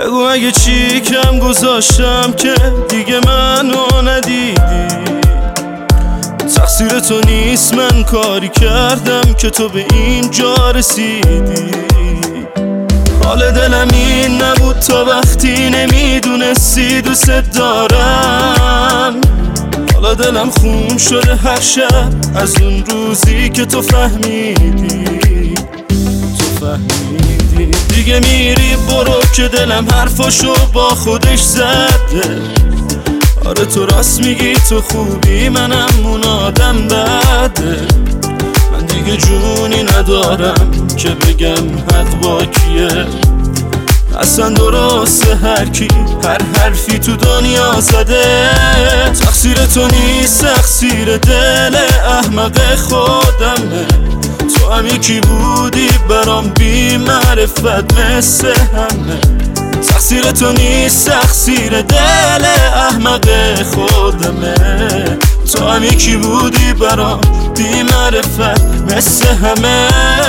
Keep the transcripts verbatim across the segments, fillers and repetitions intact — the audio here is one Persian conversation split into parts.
بگو اگه چی کم گذاشتم که دیگه منو ندیدی. تقصیر تو نیست، من کاری کردم که تو به اینجا رسیدی. حال دلم این نبود تا وقتی نمیدونستی دوست دارم. حالا دلم خون شده هر شب از اون روزی که تو فهمیدی. تو فهمیدی دیگه میری برو که دلم حرفاشو با خودش زده. آره تو راست میگی، تو خوبی، منم اون آدم بده. من دیگه جونی ندارم که بگم حق با کیه. اصلا درسته هر کی هر حرفی تو دنیا زده. تقصیر تو نیست، تقصیر دل احمق خودمه. تو هم یکی بودی برام بی معرفت مثل همه. تقصیر تو نیست، تقصیر دل احمق خودمه. تو هم یکی بودی برام بی معرفت مثل همه.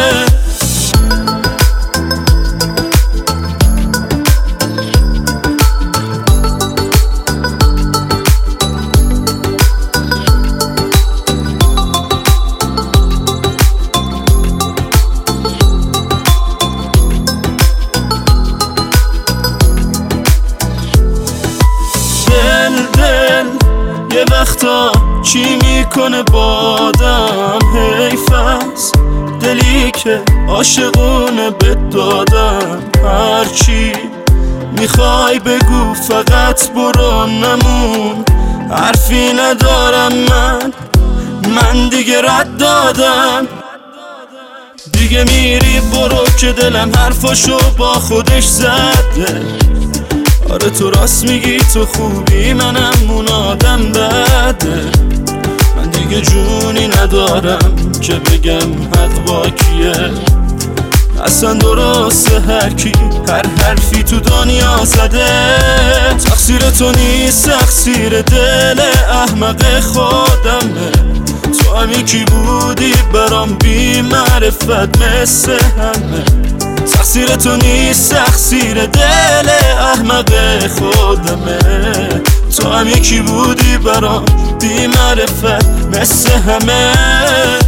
یه وقتا چی میکنه بادم، حیف است دلی که عاشقونه بهت دادم. هرچی میخوای بگو فقط برو، نمون حرفی ندارم من، من دیگه رد دادم. دیگه میری برو که دلم حرفاشو با خودش زده. آره تو راست میگی، تو خوبی، منم اون آدم بده. من دیگه جونی ندارم که بگم حق با کیه. اصلا درسته هر کی هر حرفی تو دنیا زده. تقصیر تو نیست، تقصیر دل احمق خودمه. تو هم یکی بودی برام بی معرفت مثل همه. تقصیر تو نیست، تقصیر دل احمق خودمه. تو هم یکی بودی برام بی معرفت مثل همه.